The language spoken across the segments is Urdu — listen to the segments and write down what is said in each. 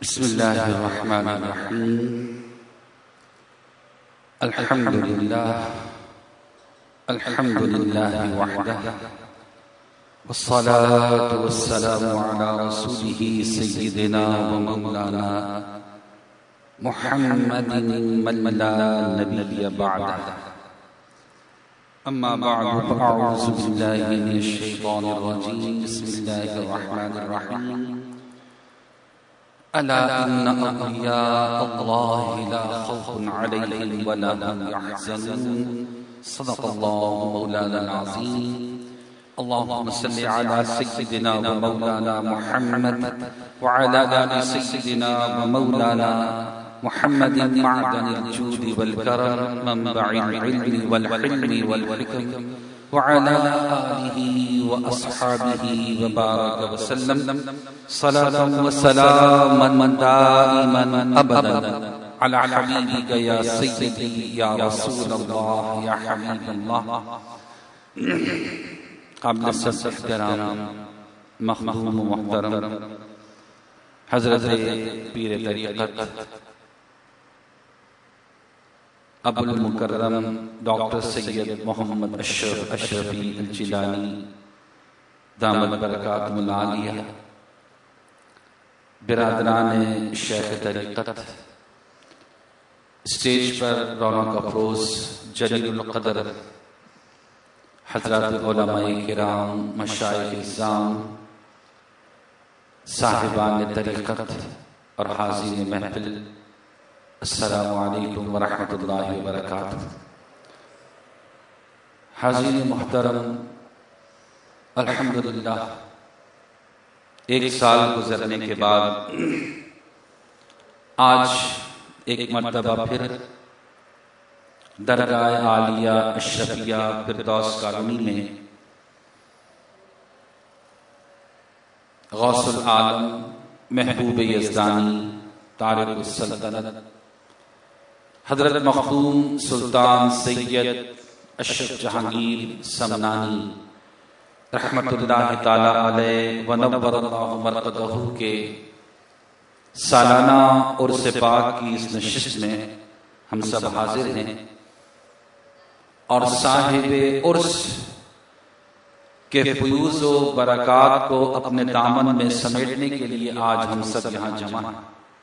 بسم الله الرحمن الرحيم. الحمد لله وحده، والصلاة والسلام على رسوله سيدنا ومولانا محمد من لا نبي بعده. أما بعد، فأعوذ بالله من الشيطان الرجيم. بسم الله الرحمن الرحيم. ألا إن أولياء الله لا خوف عليهم ولا هم يحزنون. صدق الله مولانا العظيم. اللهم صل على سيدنا ومولانا محمد وعلى آل سيدنا ومولانا محمد معدن الجود والكرم منبع العلم والحلم والحكم وعلى آله وأصحابه وبارك وسلم صلاة وسلاما دائما أبدا على حبيبك يا سيدي يا رسول الله يا حبيب الله. قابل صدر احترام مخدوم و محترم حضرت پیر طریقت ابو المکرم ڈاکٹر سید محمد اشرفی الجیلانی دامت برکاتہ العالیہ، برادران شیخ طریقت، اسٹیج پر رونق افروز جلیل القدر حضرات علماء کرام، مشائخ اعظام، صاحبان طریقت اور حاضرین محفل، السلام علیکم ورحمۃ اللہ وبرکاتہ. حاضرین محترم، الحمدللہ ایک سال گزرنے کے بعد آج ایک مرتبہ پھر درگاہ عالیہ اشرفیہ فردوس کالونی میں غوث العالم محبوب یزدانی طارق السلطنت حضرت مخدوم سلطان سید اشرف جہانگیر سمنانی رحمت اللہ تعالی علیہ ونور اللہ مرقدہ کے سالانہ عرس پاک کی اس نشست میں ہم سب حاضر ہیں، اور صاحب عرس کے فیوز و برکات کو اپنے دامن میں سمیٹنے کے لیے آج ہم سب یہاں جمع ہیں.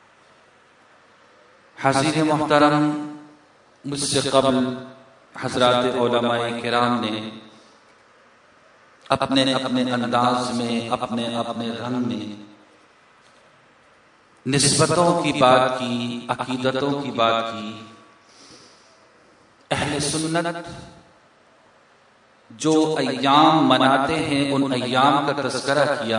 حاضرین محترم، مجھ سے قبل حضرات علماء کرام نے اپنے اپنے انداز میں، اپنے اپنے رنگ میں نسبتوں کی بات کی، عقیدتوں کی بات کی. اہل سنت جو ایام مناتے ہیں ان ایام کا تذکرہ کیا،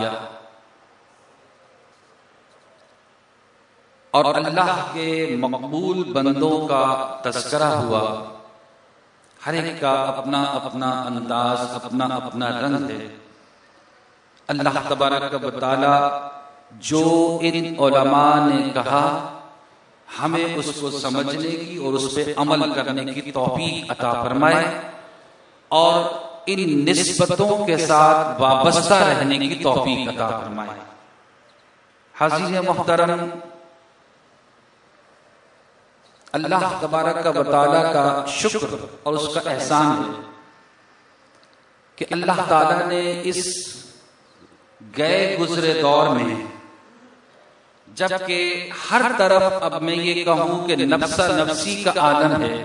اور اللہ کے مقبول بندوں کا تذکرہ ہوا. ہر ایک کا اپنا اپنا انداز، اپنا اپنا رنگ ہے. اللہ تبارک و تعالی جو ان علماء نے کہا ہمیں اس کو سمجھنے کی اور اس پہ عمل کرنے کی توفیق عطا فرمائے، اور ان نسبتوں کے ساتھ وابستہ رہنے کی توفیق عطا فرمائے. حاضرین محترم، اللہ تبارک و تعالی کا شکر اور اس کا احسان ہے کہ اللہ تعالی نے اس گئے گزرے دور میں، جبکہ ہر طرف اب میں یہ کہوں کہ نفسا نفسی کا عالم ہے،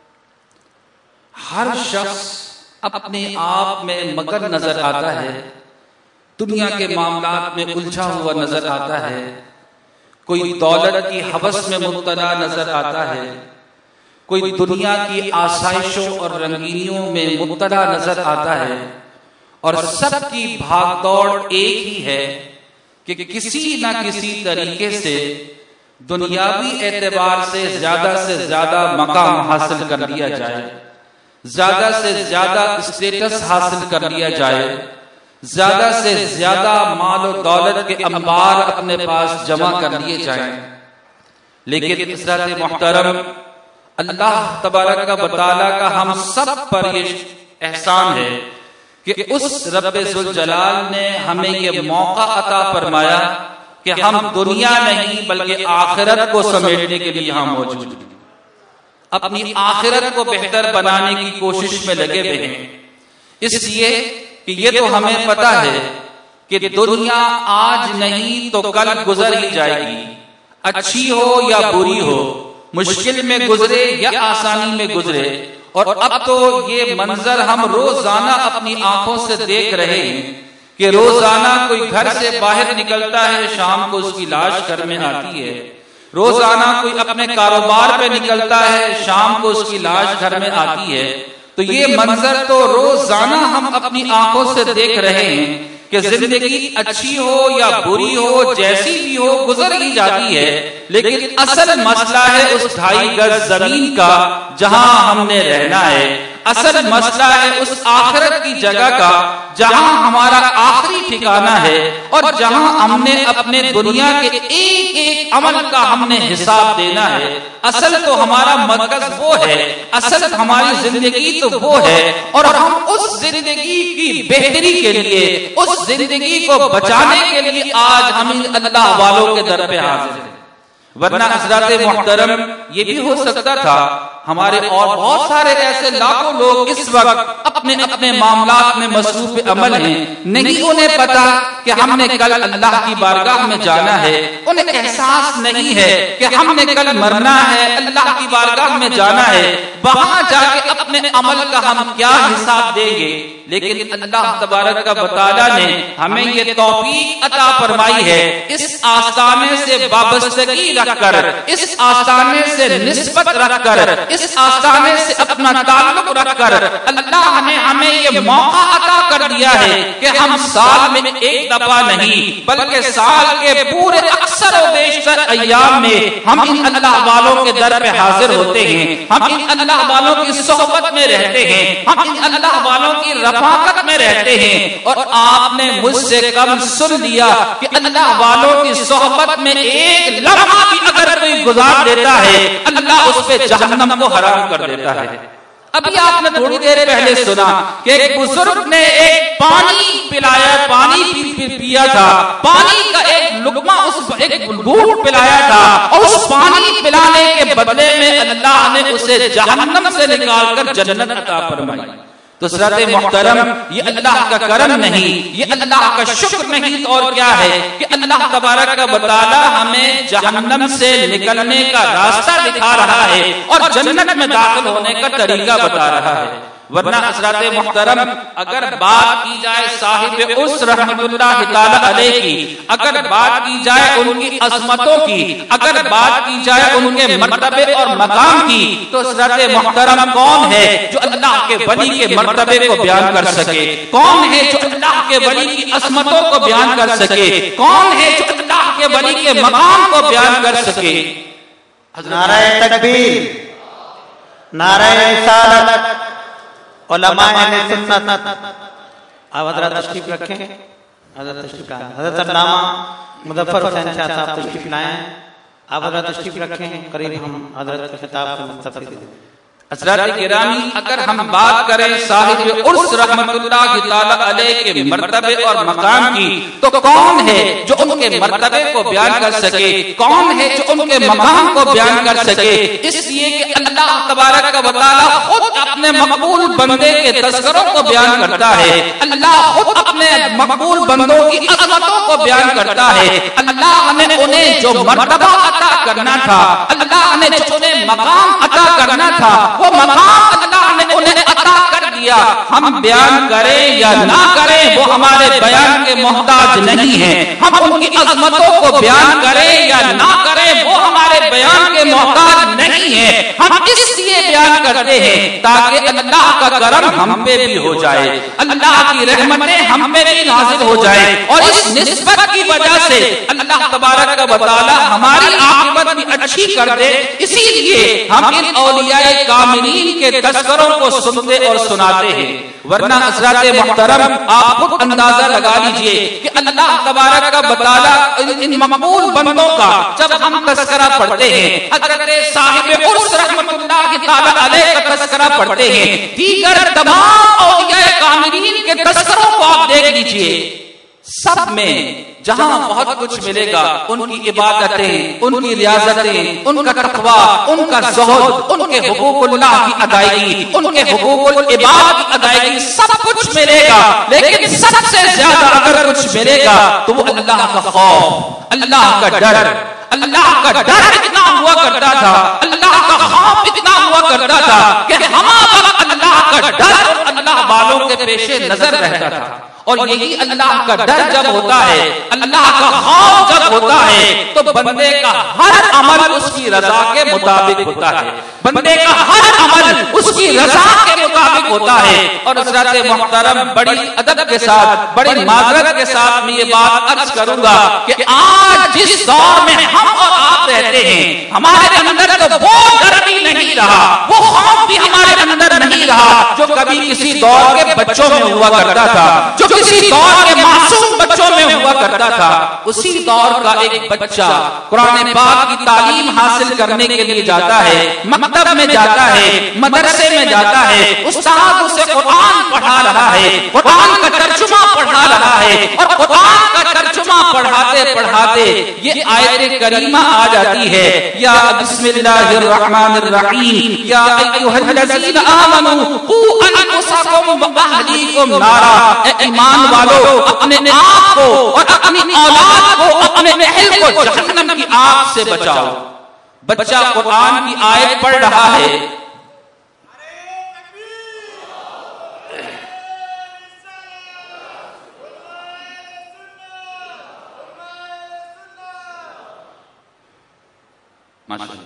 ہر شخص اپنے آپ میں مگن نظر آتا ہے، دنیا کے معاملات میں الجھا ہوا نظر آتا ہے، کوئی دولت کی ہوس میں مبتلا نظر آتا ہے، کوئی دنیا کی آسائشوں اور رنگینیوں میں مبتلا نظر آتا ہے، اور سب کی بھاگ دوڑ ایک ہی ہے کہ کسی نہ کسی طریقے سے دنیاوی اعتبار سے زیادہ مقام حاصل کر لیا جائے، زیادہ سے زیادہ اسٹیٹس حاصل کر لیا جائے، زیادہ سے زیادہ مال و دولت کے انبار اپنے پاس جمع کر لیے جائیں. لیکن حضرات محترم، اللہ تبارک و تعالی کا ہم سب پر یہ احسان ہے کہ اس رب ذوالجلال نے ہمیں یہ موقع عطا فرمایا کہ ہم دنیا نہیں بلکہ آخرت کو سمیٹنے کے لیے یہاں موجود ہیں، اپنی آخرت کو بہتر بنانے کی کوشش میں لگے ہوئے ہیں، اس لیے کہ یہ تو ہمیں پتا ہے کہ دنیا آج نہیں تو کل گزر ہی جائے گی، اچھی ہو یا بری ہو، مشکل میں گزرے یا آسانی میں گزرے۔ اور اب تو یہ منظر ہم روزانہ اپنی آنکھوں سے دیکھ رہے ہیں کہ روزانہ کوئی گھر سے باہر نکلتا ہے، شام کو اس کی لاش گھر میں آتی ہے، روزانہ کوئی اپنے کاروبار پہ نکلتا ہے، شام کو اس کی لاش گھر میں آتی ہے۔ تو یہ منظر تو روزانہ ہم اپنی آنکھوں سے دیکھ رہے ہیں کہ زندگی اچھی ہو یا بری ہو، جیسی بھی ہو، گزر ہی جاتی ہے، لیکن اصل مسئلہ ہے اس 2.5 گز زمین کا جہاں ہم نے رہنا ہے، اصل مسئلہ ہے اس آخرت کی جگہ کا جہاں ہمارا آخری ٹھکانہ ہے، اور جہاں ہم نے اپنے دنیا کے ایک ایک عمل کا ہم نے حساب دینا ہے۔ اصل تو ہمارا مرکز وہ ہے، اصل ہماری زندگی تو وہ ہے، اور ہم اس زندگی کی بہتری کے لیے، اس زندگی کو بچانے کے لیے آج ہم اللہ والوں کے در پہ حاضر ہیں۔ ورنہ حضرات محترم یہ بھی ہو سکتا تھا ہمارے اور بہت سارے ایسے لاکھوں لوگ اس وقت اپنے اپنے معاملات میں مصروف عمل ہیں، نہیں انہیں پتا کہ ہم نے کل اللہ کی بارگاہ میں جانا ہے، انہیں احساس نہیں ہے کہ ہم نے کل مرنا ہے، اللہ کی بارگاہ میں جانا ہے، وہاں جا کے اپنے عمل کا ہم کیا حساب دیں گے۔ لیکن اللہ تبارک و تعالیٰ نے ہمیں یہ توفیق عطا فرمائی ہے، اس آستانے سے وابستگی رکھ کر، اس آستانے سے نسبت رکھ کر، اس آستانے سے اپنا تعلق رکھ کر اللہ نے ہمیں یہ موقع عطا کر دیا ہے کہ ہم سال میں ایک دفعہ نہیں بلکہ سال کے پورے اکثر و بیشتر ایام میں ہم ان اللہ والوں کے در پہ حاضر ہوتے ہیں، ہم ان اللہ والوں کی صحبت میں رہتے ہیں، ہم ان اللہ والوں کی رفاقت میں رہتے ہیں۔ اور آپ نے مجھ سے کم سن لیا کہ اللہ والوں کی صحبت میں ایک لمحہ بھی اگر کوئی گزار دیتا ہے اللہ اس پہ جہنم کو حرام کر دیتا ہے۔ ابھی آپ نے تھوڑی دیر پہلے سنا کہ ایک بزرگ نے ایک پانی پلایا، پانی پیا تھا، پانی کا ایک لقمہ ایک گھونٹ پلایا تھا، اور اس پانی پلانے کے بدلے میں اللہ نے اسے جہنم سے نکال کر جنت عطا فرمائی۔ تو حضرات محترم یہ اللہ کا کرم نہیں، یہ اللہ کا شکر نہیں، اور کیا ہے کہ اللہ تبارک و تعالی ہمیں جہنم سے نکلنے کا راستہ دکھا رہا ہے اور جنت میں داخل ہونے کا طریقہ بتا رہا ہے۔ ورنہ حضرات محترم اگر بات کی جائے صاحب اس رحمت اللہ تعالی علیہ کی، اگر بات کی جائے ان کی عظمتوں کی، اگر بات کی جائے ان کے مرتبے اور مقام کی، تو حضرات محترم کون ہے جو اللہ کے ولی کے مرتبے کو بیان کر سکے؟ کون ہے جو اللہ کے ولی کی عظمتوں کو بیان کر سکے؟ کون ہے جو اللہ کے ولی کے مقام کو بیان کر سکے؟ نعرہ تکبیر، نعرہ رسالت، علماء اہل سنت۔ آپ حضرات تشریف رکھیں، حضرت تشریف لائیں، حضرت علامہ مظفر حسین شاہ صاحب تشریف لائیں، آپ حضرات تشریف رکھیں، قریب ہم حضرت کے خطاب سے مستفید ہیں۔ حضرات گرامی اگر ہم بات کریں صاحب عرس رحمت اللہ تعالی علیہ کے مرتبے اور مقام کی، تو کون ہے جو ان کے مرتبے کو بیان کر سکے؟ کون ہے جو ان کے مقام کو بیان کر سکے؟ اس لیے کہ اللہ تبارک و تعالی خود اپنے مقبول بندے کے تذکروں کو بیان کرتا ہے، اللہ خود اپنے مقبول بندوں کی عظمتوں کو بیان کرتا ہے۔ اللہ نے انہیں جو مرتبہ عطا کرنا تھا، اللہ نے جو انہیں مقام عطا کرنا تھا، وہ مقام اللہ نے انہیں عطا کر دیا۔ ہم بیان کریں یا نہ کریں وہ ہمارے بیان کے محتاج نہیں ہیں، ہم ان کی عظمتوں کو بیان کریں یا نہ کریں وہ ہمارے بیان کے محتاج نہیں ہیں، ہم اس لیے بیان کرتے ہیں تاکہ اللہ کا کرم ہم پہ بھی ہو جائے، اللہ کی رحمتیں ہم پہ بھی نازل ہو جائے، اور اس نسبت کی وجہ سے اللہ تبارک و تعالی ہماری عاقبت بھی اچھی کر دے۔ اسی لیے ہم ان اولیاء کاملین کے تذکروں کو سنتے اور سناتے ہیں۔ ورنہ حضرات محترم آپ خود اندازہ لگا لیجئے کہ اللہ تبارک و تعالی ان مقبول بندوں کا جب ہم تذکرہ پڑھتے ہیں، حضرت صاحب عرس رحمت اللہ تعالی علیہ کا تذکرہ پڑھتے ہیں، دیگر تمام اولیاء کاملین کے تذکروں کو آپ دیکھ لیجئے، سب میں جہاں بہت کچھ ملے گا، ان کی عبادتیں، ان کی ریاضتیں، ان کا تقوی، ان کا زہد، ان کے حقوق اللہ کی ادائیگی، ان کے حقوق العباد کی ادائیگی، سب کچھ ملے گا، لیکن سب سے زیادہ اگر کچھ ملے گا تو وہ اللہ کا خوف، اللہ کا ڈر، اللہ کا ڈر اتنا ہوا کرتا تھا، اللہ کا خوف اتنا ہوا کرتا تھا کہ ہمارا اللہ کا ڈر اللہ والوں کے پیش نظر رہتا تھا۔ اور یہی اللہ کا ڈر جب ہوتا ہے، اللہ کا خوف جب ہوتا ہے، تو بندے کا ہر عمل اس کی رضا کے مطابق ہوتا ہے، بندے کا ہر عمل اس کی رضا کے مطابق ہوتا ہے۔ اور حضرت محترم بڑی ادب کے ساتھ، بڑی معذرت کے ساتھ میں یہ بات عرض کروں گا کہ آج جس دور میں ہم اور آپ رہتے ہیں، ہمارے اندر تو وہ ڈر بھی نہیں رہا، وہ خوف بھی ہمارے اندر نہیں رہا جو کبھی کسی دور کے بچوں میں ہوا کرتا تھا، جو کسی دور کے معصوم بچوں میں ہوا کرتا تھا۔ اسی دور کا ایک بچہ قرآن پاک کی تعلیم حاصل کرنے کے لیے جاتا ہے، مکتب میں جاتا ہے، مدرسے میں جاتا ہے، استاد اسے قرآن پڑھا رہا ہے، قرآن کا ترجمہ پڑھا رہا ہے، اور قرآن کا ترجمہ پڑھاتے پڑھاتے یہ آیت کریمہ آ جاتی ہے، یا بسم اللہ الرحمن الرحیم، یا ایھا الذین آمنوا قوا انفسکم واہلیکم نارا، اے ایمان والو اپنے آپ کو اور اپنی اولاد کو، اپنے اہل کو جہنم کی آگ سے بچاؤ۔ بچہ قرآن کی آیت پڑھ رہا ہے، ماشاءاللہ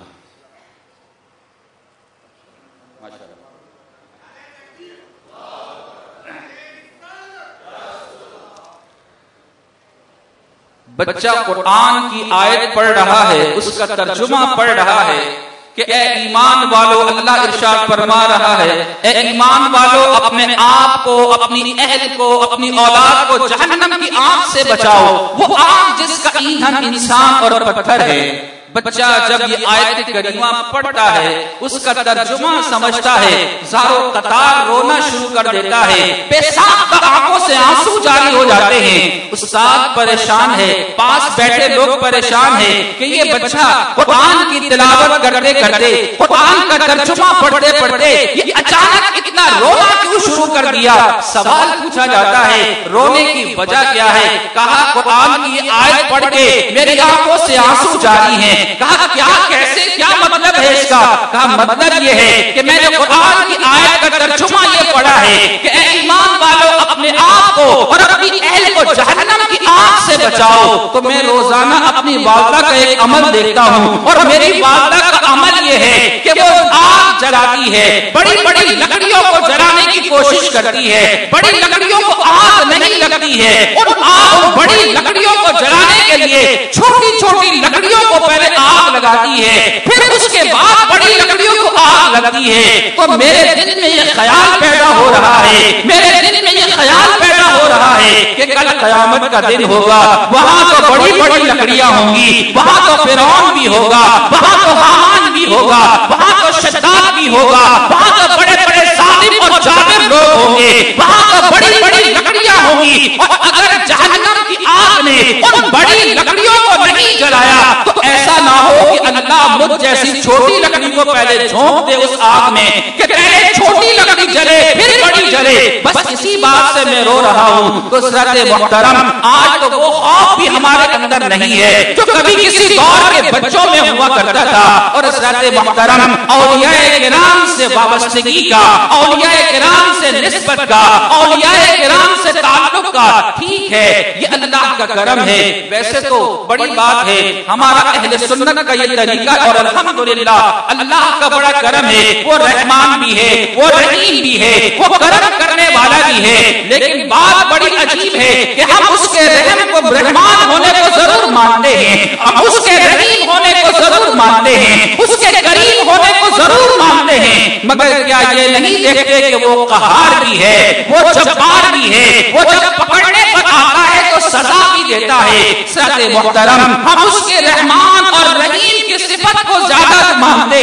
بچہ قرآن کی آیت پڑھ رہا ہے، اس کا ترجمہ پڑھ رہا ہے کہ اے ایمان والو، اللہ ارشاد فرما رہا ہے، اے ایمان والو اپنے آپ کو، اپنی اہل کو، اپنی اولاد کو جہنم کی آگ سے بچاؤ، وہ آگ جس کا ایندھن انسان اور پتھر ہے۔ بچہ جب یہ آیت کریمہ پڑھتا ہے، اس کا ترجمہ سمجھتا ہے، زارو قطار رونا شروع کر دیتا ہے، بے ساختہ آنکھوں سے آنسو جاری ہو جاتے ہیں۔ استاد پریشان ہے، پاس بیٹھے لوگ پریشان ہیں کہ یہ بچہ قرآن کی تلاوت کرتے کرتے، قرآن کا ترجمہ پڑھتے پڑھتے یہ اچانک اتنا رونا کیوں شروع کر دیا؟ سوال پوچھا جاتا ہے، رونے کی وجہ کیا ہے؟ کہا قرآن کی آیت پڑھ کے میری آنکھوں سے آنسو جاری ہیں۔ کہا کیا، کیسے، کیا مطلب ہے اس کا؟ کہا مطلب یہ ہے کہ میں نے قرآن کی آیت کا ترجمہ یہ پڑھا ہے کہ اے ایمان والو اپنے آپ کو اور اپنی اہل کو جہنم کی آگ سے بچاؤ۔ تو میں روزانہ اپنی والدہ کا ایک عمل دیکھتا ہوں، اور میری والدہ کا عمل یہ ہے کہ وہ آگ جلاتی ہے، بڑی بڑی لکڑیوں کو جلانے کی کوشش کرتی ہے، بڑی لکڑیوں کو آگ نہیں لگتی ہے، اور بڑی لکڑیوں کو جلانے کے لیے چھوٹی چھوٹی لکڑیوں کو پہلے آگ لگاتی ہے، پھر اس کے بعد بڑی لکڑیوں کو آگ لگتی ہے۔ تو میرے دل میں یہ خیال پیدا ہو رہا ہے، میرے دل میں یہ خیال پیدا ہو رہا ہے کہ کل قیامت کا دن ہوگا، وہاں تو بڑی بڑی لکڑیاں ہوں گی، وہاں تو فرعون بھی ہوگا، وہاں تو حامان بھی ہوگا، وہاں تو شداد بھی ہوگا، وہاں تو بڑے بڑے ظالم اور جابر لوگ ہوں گے، وہاں تو بڑی بڑی لکڑیاں ہوں گی، اور اگر جہنم کی آگ نے ان بڑی لکڑیوں کو نہیں جلایا تو ایسا نہ ہو کہ اللہ مجھ جیسی چھوٹی لکڑی کو پہلے جھونک دے اس آگ میں کہ پہلے چھوٹی لکڑی جلے پھر بڑی جلے۔ بس اسی بات سے میں رو رہا ہوں۔ تو حضرت محترم آج تو وہ خوف بھی ہمارے اندر نہیں ہے جو کبھی کسی دور کے بچوں میں ہوا کرتا تھا۔ اور حضرت محترم اولیاء کرام سے وابستگی کا، اولیاء کرام سے نسبت کا، اولیاء کرام سے تعلق کا، ٹھیک ہے یہ اللہ کا کرم ہے، ویسے تو بڑی بات ہے ہمارا اہل سنت کا یہ طریقہ، اور الحمدللہ اللہ کا بڑا کرم ہے، وہ رحمان بھی ہے، وہ رحیم بھی ہے، وہ کرم کرنے والا بھی ہے، لیکن بات بڑی عجیب ہے کہ ہم اس کے رحم کو، رحمان ہونے کو ضرور مانتے ہیں، ہم اس کے رحیم ہونے کو ضرور مانتے ہیں، اس کے کریم ہونے کو ضرور مانتے ہیں، مگر کیا یہ نہیں دیکھتے کہ وہ قہار بھی ہے، وہ جبار بھی ہے، وہ جب پکڑنے پر آتا ہے تو سزا بھی دیتا ہے۔ حضرت محترم ہم اس کے رحمان اور رحیم کی صفت کو زیادہ مانتے ہیں،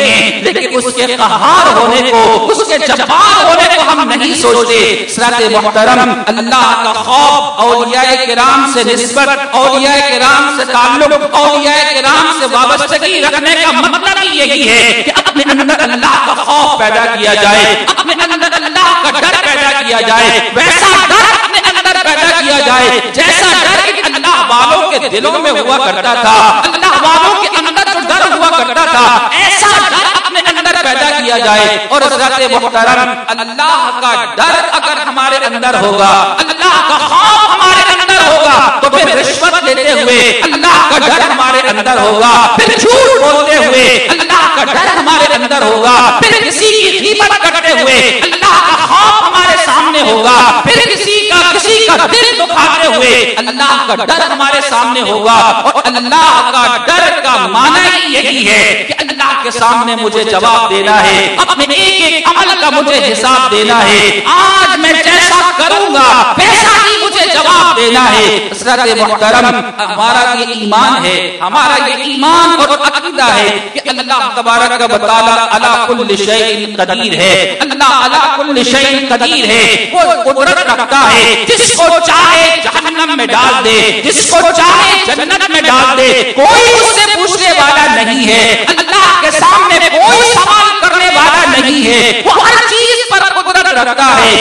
لیکن اس کے قہار ہونے کو، اس کے جبار ہونے کو ہم نہیں سوچتے۔ حضرات محترم، اللہ کا خوف، اولیاء کرام سے نسبت، اولیاء کرام سے تعلق، اولیاء کرام سے وابستگی رکھنے کا مطلب ہی یہی ہے کہ اپنے اندر اللہ کا خوف پیدا کیا جائے، اپنے اندر اللہ کا ڈر پیدا کیا جائے، ویسا ڈر اپنے اندر پیدا کیا جائے جیسا ڈر اللہ والوں کے دلوں میں ہوا کرتا تھا، اللہ والوں کے اندر جو ڈر ہوا کرتا تھا، ایسا ڈر اپنے اندر پیدا کیا جائے۔ اور حضرات محترم، اللہ کا ڈر اگر ہمارے اندر ہوگا، اللہ کا خوف ہمارے اندر ہوگا، تو پھر رشوت لیتے ہوئے اللہ کا ڈر ہمارے اندر ہوگا، پھر جھوٹ بولتے ہوئے اللہ کا ڈر ہمارے اندر ہوگا، پھر کسی کی غیبت کرتے ہوئے اللہ کا خوف ہمارے سامنے ہوگا، پھر کسی کا دل دکھاتے ہوئے اللہ کا ڈر ہمارے سامنے ہوگا۔ اور اللہ کا ڈر کا معنی ہی یہی ہے کہ اللہ کے سامنے مجھے جواب دینا ہے، اپنے ایک ایک عمل کا مجھے حساب دینا ہے، آج میں جیسا کروں گا ویسا ہی مجھے جواب دینا ہے۔ حضرات محترم، ہمارا یہ ایمان ہے، ہمارا یہ ایمان اور عقیدہ ہے کہ اللہ تبارک و تعالی علی کل شیء قدیر ہے، اللہ علی کل شیء قدیر ہے، وہ قدرت رکھتا ہے، جس کو چاہے جہنم میں ڈال دے، جس کو چاہے جنت میں ڈال دے، کوئی اس سے پوچھنے والا نہیں ہے، اللہ کے سامنے کوئی سوال کرنے والا نہیں ہے، وہ ہر چیز پر قدرت رکھتا ہے۔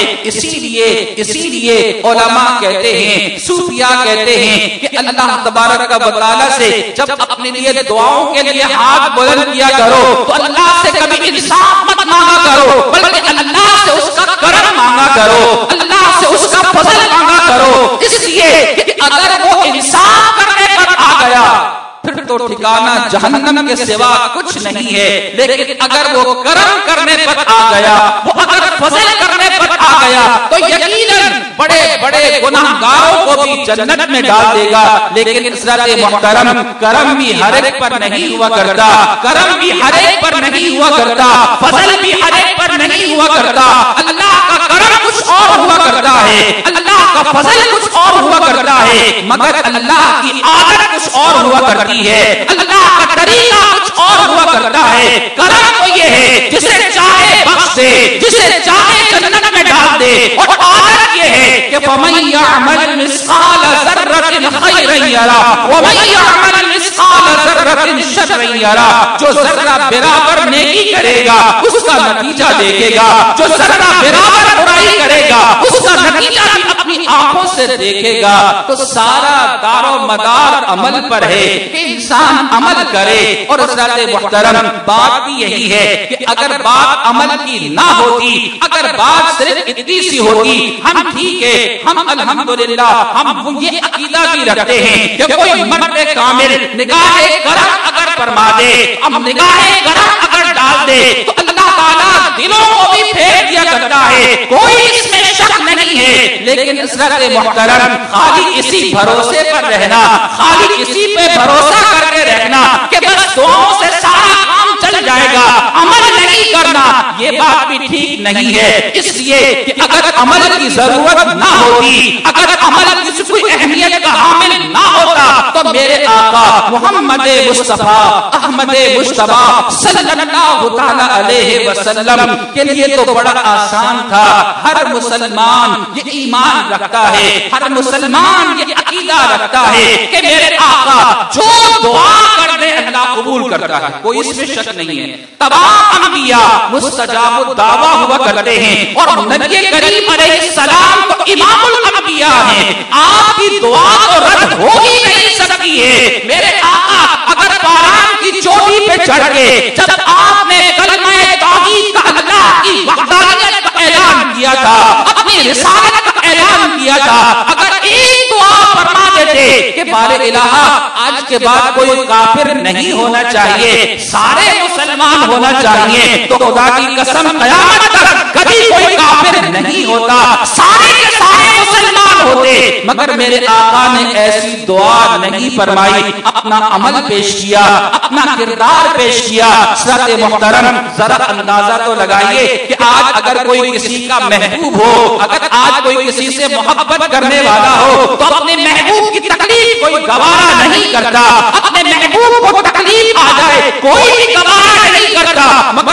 اسی لیے علماء کہتے ہیں، صوفیاء کہتے ہیں کہ اللہ تبارک و تعالی سے جب اپنے لیے دعاؤں کے لیے ہاتھ بلند کیا کرو تو اللہ سے کبھی انصاف مت مانگا کرو، بلکہ اللہ سے اس کا کرم مانگا کرو، اللہ سے اس کا فضل مانگا کرو، اس لیے کہ اگر وہ انصاف کرنے پر آ گیا پھر تو ٹھکانہ جہنم کے سوا کچھ نہیں ہے، لیکن اگر وہ کرم کرنے پر آ گیا، وہ اگر فضل کرنے پر آ گیا تو یقیناً بڑے بڑے گناہگاروں کو بھی جنت میں ڈال دے گا۔ لیکن حضرات محترم، کرم بھی ہر ایک پر نہیں ہوا کرتا، کرم بھی ہر ایک پر نہیں ہوا کرتا، فضل بھی ہر ایک پر نہیں ہوا کرتا۔ اللہ کا کرم کچھ اور ہوا کرتا ہے، اللہ کا فضل کچھ اور ہوا کرتا ہے، مگر اللہ کی عادت کچھ اور ہوا کرتی ہے، اللہ کا طریقہ کچھ اور ہوا کرتا ہے۔ کرم تو یہ ہے جسے چاہے بخش دے، جسے چاہے جنت میں ڈال دے، اور عادت یہ ہے کہ فَمَن يَعْمَلْ مِثْقَالَ ذَرَّةٍ خَيْرًا يَرَهُ وَمَن يَعْمَلْ مِثْقَالَ ذَرَّةٍ شَرًّا يَرَهُ۔ جو ذرہ برابر نیکی کرے گا اس کا نتیجہ دیکھے گا، جو ذرہ برابر برائی کرے گا اس کا نتیجہ بھی اپنی آنکھوں سے دیکھے گا۔ تو سارا دار و مدار عمل پر ہے کہ انسان عمل کرے۔ اور حضرات محترم، بات بھی یہی ہے کہ اگر بات عمل کی نہ ہوتی، اگر بات صرف اتنی سی ہوتی، ہم ٹھیک ہے، ہم الحمدللہ ہم یہ عقیدہ بھی رکھتے ہیں کہ کوئی مرد کامل نگاہ کرم اگر فرما دے، ہم نگاہ کرم اگر ڈال دے تو اللہ تعالیٰ دلوں کو بھی پھیر دیا کرتا ہے، کوئی اس میں شک نہیں ہے۔ لیکن حضرات محترم، خالی اسی بھروسے پر رہنا، خالی اسی پہ بھروسہ کر کے رہنا کہ بس دعاؤں سے سارا کام چل جائے گا، عمل نہیں کرنا، یہ بات بھی ٹھیک نہیں ہے۔ اس لیے کہ اگر عمل کی ضرورت نہ ہوتی، اگر عمل کی کوئی اہمیت کا حامل نہ ہوتا تو میرے آقا محمد مصطفیٰ احمد مجتبیٰ صلی اللہ تعالی علیہ وسلم کے لیے تو بڑا آسان تھا۔ ہر مسلمان یہ ایمان رکھتا ہے، ہر مسلمان یہ عقیدہ رکھتا ہے کہ میرے آقا جو دعا کر دے اللہ قبول کرتا ہے، کوئی اس میں شک نہیں ہے۔ تمام انبیاء مستجاب الدعویٰ ہوا کرتے ہیں، اور نبی کریم علیہ السلام تو امام الانبیاء ہیں، آپ کی دعا تو رد ہو ہی نہیں سکتی ہے۔ میرے آقا اگر باران کی چوٹی پہ چڑھ کے جب آپ نے کلمہ توحید کا اللہ کی وحدانیت کا اعلان کیا تھا، اپنی رسالت کا اعلان کیا تھا، اگر ایک دعا فرما دیتے کہ بارے الہ آج کے بعد کوئی کافر نہیں ہونا چاہیے، سارے مسلمان ہونا چاہیے، تو خدا کی قسم قیامت تک کبھی کوئی کافر نہیں ہوتا، سارے کے سارے مسلمان ہوتے۔ مگر میرے آقا نے ایسی دعا نہیں فرمائی، اپنا عمل پیش کیا، اپنا کردار پیش کیا۔ حضرات محترم، ذرا اندازہ تو لگائیے کہ آج اگر کوئی کسی کا محبوب ہو، اگر آج کوئی کسی سے محبت کرنے والا ہو تو اپنے محبوب کی تکلیف کوئی گوارا نہیں کرتا، اپنے محبوب کو تکلیف آ جائے کوئی بھی گوارا نہیں کرتا، مگر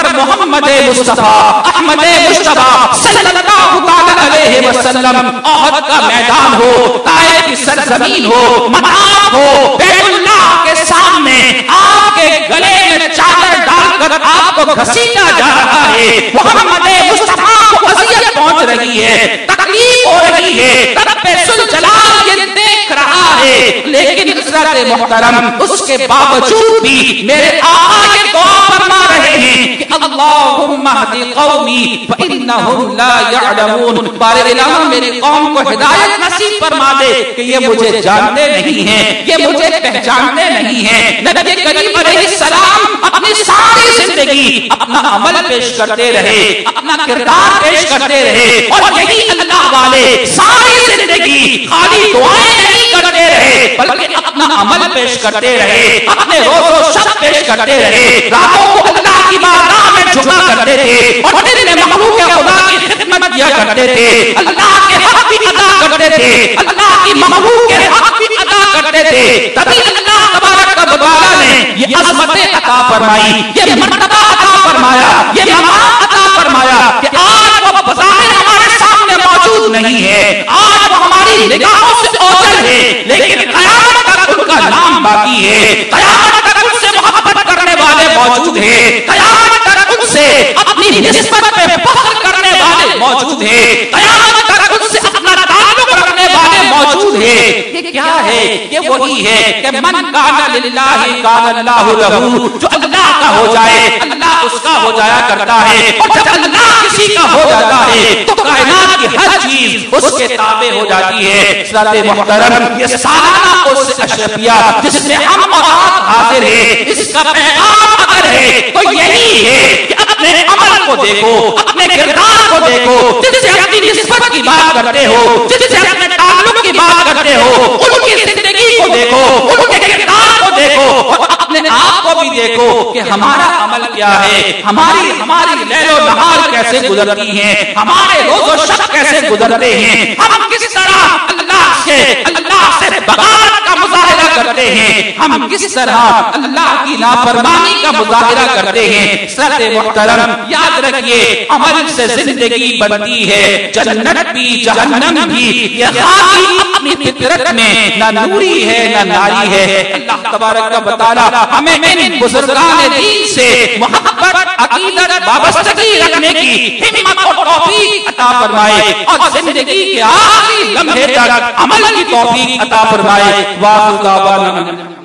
मोहम्मद मुस्तफा अहमद मुस्तफा सल्लल्लाहु अलैहि वसल्लम, ओहद का मैदान हो, ताइफ की सरजमीन हो, मनाफ हो, बैतुल्लाह के सामने आपके गले में चादर डालकर आपको घसीटा जा रहा है। मोहम्मद मुस्तफा को अज़ियत पहुंच रही है, तकलीफ हो रही है, रब्बे सुल जलाल ये देख रहा है, लेकिन हज़रत मोहतरम उसके बावजूद भी मेरे आका ये दुआ फरमा रहे हैं कि अल्लाहुम्मा हदी कौमी फइन्नहुम ला यअलमून, बारे इलाहा मेरी कौम को हिदायत नसीब फरमा दे कि ये मुझे जानते नहीं हैं, ये मुझे पहचानते नहीं हैं। नबी करीम अलैहिस्सलाम अपनी सारी जिंदगी अपना अमल पेश करते रहे, अपना किरदार पेश करते रहे, और यही अल्लाह वाले सारी जिंदगी खाली दुआएं नहीं करते रहे बल्कि अपना अमल पेश करते रहे, अपने रोज़ो शब पेश करते रहे, रातों को अल्लाह की बारगाह में झुका करते थे और दिन में मखलूक खुदा की खिदमत किया करते थे, अल्लाह के हक भी अदा करते थे, अल्लाह की मखलूक के हक भी अदा करते थे। तभी अल्लाह तबारक व तआला ने ये अज़मतें अता फरमाई, ये मर्तबा अता फरमाया, ये मकाम अता फरमाया कि आज वो बज़ाहिर हमारे सामने मौजूद नहीं है, आज वो हमारी निगाहों से ओझल है, लेकिन क़यामत तक उनका नाम बाकी है, क़यामत तक उनसे मोहब्बत करने वाले मौजूद हैं, क़यामत तक उनसे अपनी निस्बत पे फख्र करने वाले मौजूद हैं, क़यामत तक उनसे अपना ताल्लुक रखने वाले मौजूद हैं। ये क्या है? ये वही है कि मन काना लिल्लाहि काना अल्लाहु लहू, जो अल्लाह का हो जाए अल्लाह उसका हो जाया करता है, और जब अल्लाह किसी का हो जाता है तो कायनात की हर चीज उसके ताबे हो जाती है। हज़रत मोहतरम ये सालाना उस अशरफिया जिसमें हम और आप हाजिर हैं, इसका पैगाम अगर है तो यही है कि अपने अमल को देखो, अपने किरदार को देखो, जिससे अपनी निस्बत की बात करते हो, जिससे अपने ताल्लुक की बात करते हो, उनकी जिंदगी को देखो, उनके किरदार को देखो, और अपने आप को भी देखो कि हमारा अमल क्या है, हमारी लैलो नहार कैसे गुजरती हैं, हमारे रोज़ो शब कैसे गुजरते हैं, हम किस तरह अल्लाह से बगावत का मुजाहिरा करते हैं, हम किस तरह अल्लाह की नाफरमानी का मुजाहिरा करते हैं। हज़रत मोहतरम याद रखिए, अमल से जिंदगी बनती है, जन्नत भी जहन्नम भी, ये खाकी अपनी फितरत में ना नूरी है ना नारी है। अल्लाह तबारक व तआला हमें इन बुजुर्गान दीन से मोहब्बत, अकीदत, वाबस्तगी रखने की हिम्मत और तौफीक अता फरमाए, और जिंदगी के आखिरी लम्हे तक अमल की तौफीक अता फरमाए। वाह